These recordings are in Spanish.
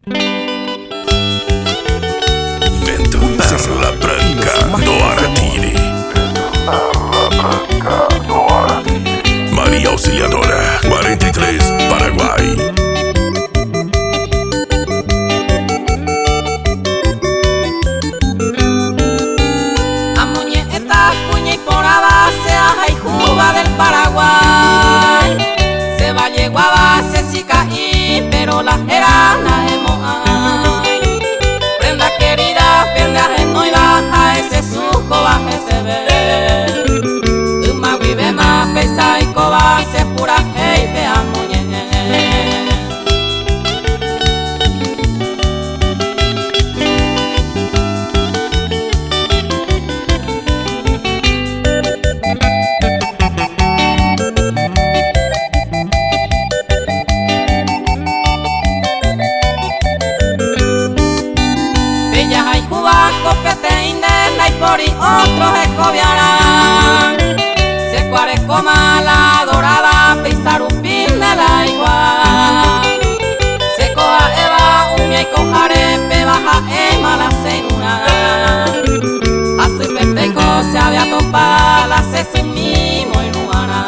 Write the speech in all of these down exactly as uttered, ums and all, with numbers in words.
Vento per la branca do Aratiri. Maria Auxiliadora, cuarenta y tres, Paraguay. Del Paraguay se va lleguaba se si caí pero la era na emoai prenda querida prenda no iba a ese suco baje se ve uma vive más pesa y coba se pura hey pe amuñe y otros escobiarán se cuare coma la dorada pisar un pin de la igual se coa eva uña y cojare pe baja ema la senuna hace penteco se había topado la se su mimo y nuana.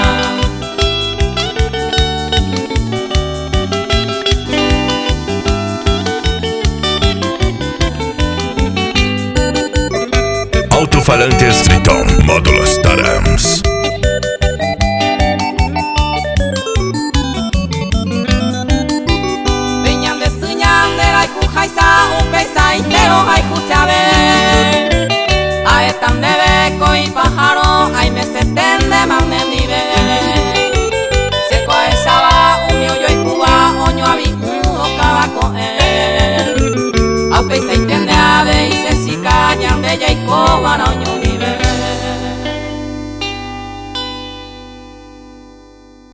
Alto-falantes Triton, módulos Tarams. Peñan de suñan de la cujaisa, un pesa entero, hay cuchabe. A estan de beco y pájaro, hay me seten de mandendive. Se coesaba un miollo y cuba, oño a vicudo, cabaco él. A pesa y tende ave y se si cañan de ella y coba, no